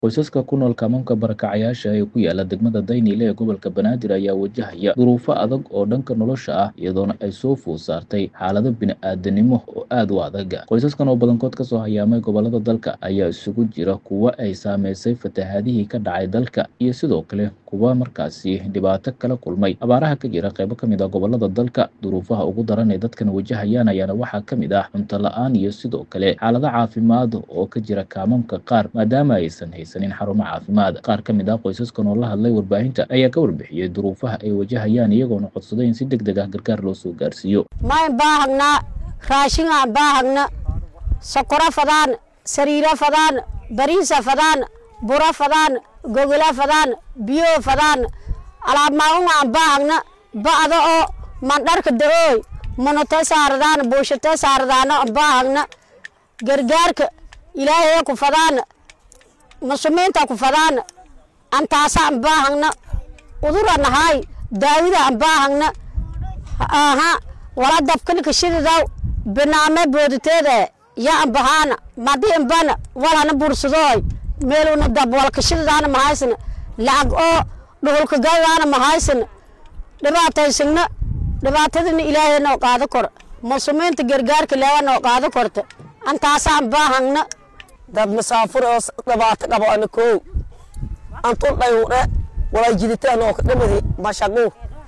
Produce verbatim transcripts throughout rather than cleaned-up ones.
Qoysaska ku nool kaamamka barakacayaasha ee ku yaala degmada Daynile ee gobolka Banaadir ayaa wajahaya duruufo adag oo dhanka nolosha ah iyadoona ay soo food saartay xaalado bini'aadanimo oo aad u adag. Qoysaskan oo badankood ka soo hayaamay gobollada dalka ayaa isugu jira kuwa ay saameysay fatahaadihii ka dhacay dalka iyo sidoo kale kuwa markaasi dhibaato kala kulmay abaaraha ka jira qaybo ka mid ah gobollada dalka. Duruufaha ugu daran ee dadkan wajahayaan ayaana waxaa ka mid ah cunto la'aan iyo sidoo kale xaalado caafimaad oo ka jira kaamamka qaar maadaama aysan haysanin xarumo caafimaad. Qaar ka mid ah qoysaskan oo la hadlay warbaahinta ayaa ka warbixiyey duruufaha ay wajahayaan iyagoona codsaday in si degdeg ah gargaar loo soo gaarsiiyo. ما باهنا راشنا باهنا سكر فدان سرير فدان بريس فدان برا فدان جوجلا فدان بيو فدان على ما هو باهنا بعد أو من درك الدروي من تساردان بوش تساردان باهنا جرجارك إلهي كفدان مسلمين تكفدان أنت عصام باهنا ودورنا هاي داود باهنا آها ولا دفكن كشيد داو بنامه بودتده يا بهانا ما دي بنا ولا نبورسدوي ميلو ندب ولا كشيد انا ما هيسن لعق او دولك جاي انا ما هيسن dhibaataysina dhibaatadina ilaahay noo qaado kor muslimiinta gargaarka leewa noo qaado korta antaasaan baahana dad masaafur oo dhibaato qabo ana koow antu dhayuure wala jiditaan oo dhamadi mashaqo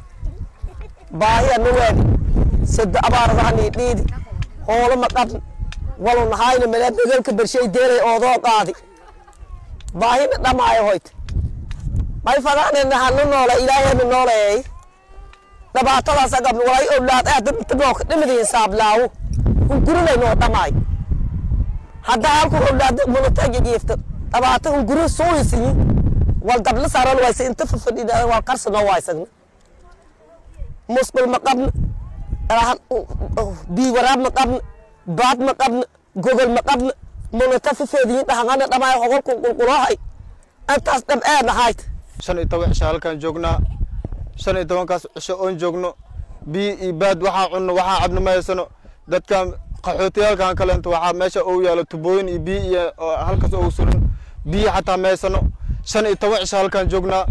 baahi ana weedi sad abaaradaani dhiidi hoolo ma qab walo nahayna meel deegaanka bershay deeray oo doo qaadi baahi dhamaayo hoyt may fadaan hanu noola ilaahay nooleey dhibaatada sagab walay awlaad aad tibok dhamadi hisaab laaw ku gurinay noo dhamaay hadda halku awlaad mulataga geefta dhibaato ku gurin soo hisiin wal dabla saaran way inta fadhida wal qarsano waysan musqul ma qabn rahan bi waraab ma qabn baad ma qabn gogol ma qabn mulatafa fadhiin dhahana dhamaay hogolku qulqulahay antaas dhab aad nahayd shan iyo toban cisho halkan joognaa shan iyo toban kaas cisho oon joogno bi iyo baad waxaa cunno waxaa cabno ma haysano dadkan qaxootiyaalkan kale inta waxaa meesha uu yaalo tubooyin iyo bi iyo halkaas oo suran bi xataa ma haysano shan iyo toban cisho halkan joognaa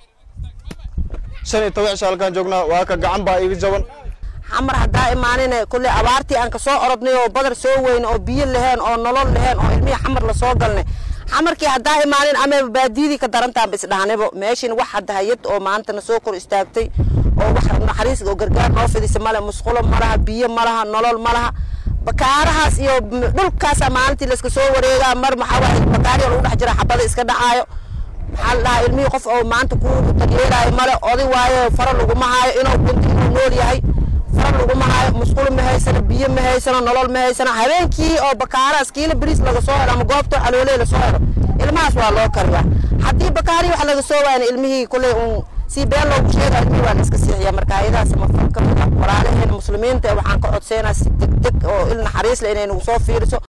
shan iyo toban cisho halkan joognaa waa ka gacan baa iga jaban xamar hadaa imaanine kulli abaartii aan ka soo orodnay oo badar soo weyn oo biyo laheen oo nolol laheen oo ilmihi xamar la soo galnay xamarkii hadaa imaanin ama baadiyadii ka darantaa bis dhaanebo meeshin wax hada hayad oo maanta soo kor istaagtay oo wax naxariis oo gargaar noo fidisay mala musqulo malaha biyo malaha nolol malaha bakaarahaas iyo dhulkaas maalintii la iska soo wareegaa mar maxaa wax bakaari oo dhex jira xabada iska dhacaayo maxaa la ilmihi qof oo maanta ku taageerayo mala oday waayo fara lagu ma haayo inuu kuntii nool yahay fara lagu ma haayo musqulo ma haysana biyo ma haysana nolol ma haysana habeenkii oo bakaaraas kiila bariis laga soo helo ama goobta calooley la soo helo ilmahaas waa loo kariyaa haddii bakaari wax laga soo waayna ilmihii kuley un si been loogu sheega ilmihii waa la iska siixiya marka ayadaas ma falka walaalaheen muslimiinta waxaan ka codseynaa si degdeg oo il naxariis leh inay nagu soo fiiriso